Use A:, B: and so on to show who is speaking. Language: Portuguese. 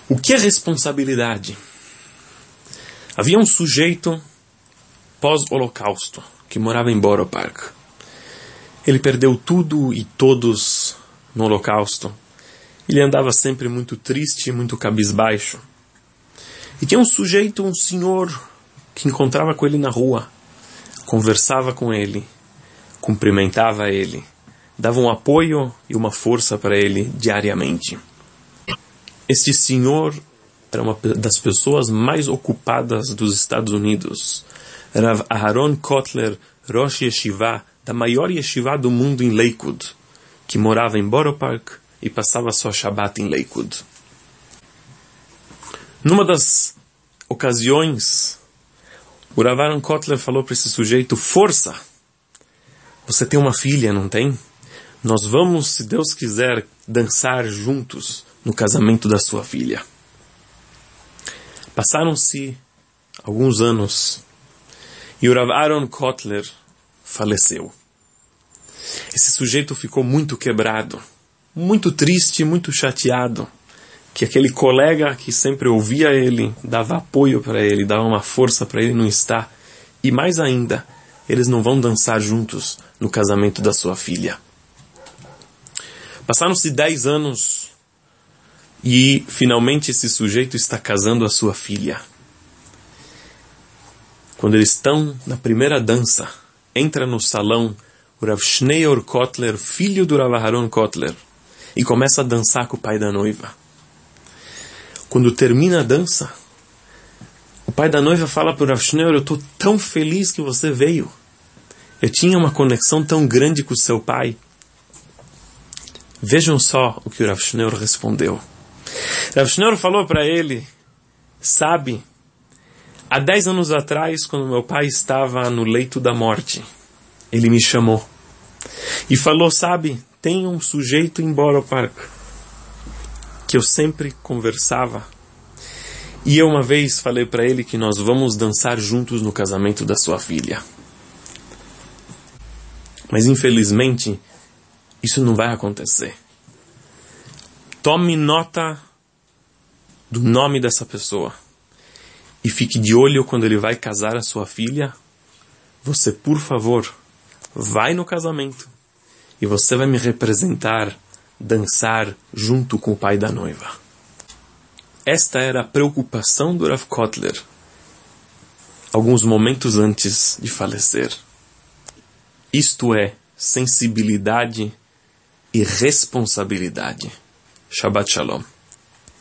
A: O que é responsabilidade? Havia um sujeito pós-holocausto que morava em Borough Park. Ele perdeu tudo e todos no holocausto. Ele andava sempre muito triste, muito cabisbaixo. E tinha um sujeito, um senhor, que encontrava com ele na rua, conversava com ele, cumprimentava ele, dava um apoio e uma força para ele diariamente. Este senhor era uma das pessoas mais ocupadas dos Estados Unidos. Rav Aharon Kotler, Rosh Yeshiva, da maior yeshiva do mundo em Lakewood, que morava em Borough Park e passava sua Shabbat em Lakewood. Numa das ocasiões, o Rav Aharon Kotler falou para esse sujeito: força! Você tem uma filha, não tem? Nós vamos, se Deus quiser, dançar juntos no casamento da sua filha. Passaram-se alguns anos e o Rav Aharon Kotler faleceu. Esse sujeito ficou muito quebrado, muito triste, muito chateado, que aquele colega que sempre ouvia ele, dava apoio para ele, dava uma força para ele, não está. E mais ainda, eles não vão dançar juntos no casamento da sua filha. Passaram-se 10 anos e finalmente esse sujeito está casando a sua filha. Quando eles estão na primeira dança, entra no salão o Rav Shneur Kotler, filho do Rav Aharon Kotler, e começa a dançar com o pai da noiva. Quando termina a dança, o pai da noiva fala para o Rav Shneur: eu estou tão feliz que você veio. Eu tinha uma conexão tão grande com o seu pai. Vejam só o que o Rav Shneur respondeu. Rav Shneur falou para ele: sabe, há 10 anos atrás, quando meu pai estava no leito da morte, ele me chamou e falou: sabe, tem um sujeito em Borough Park que eu sempre conversava, e eu uma vez falei para ele que nós vamos dançar juntos no casamento da sua filha. Mas infelizmente isso não vai acontecer. Tome nota do nome dessa pessoa e fique de olho quando ele vai casar a sua filha. Você, por favor, vai no casamento e você vai me representar, dançar junto com o pai da noiva. Esta era a preocupação do Rav Kotler alguns momentos antes de falecer. Isto é sensibilidade e responsabilidade. Shabbat Shalom.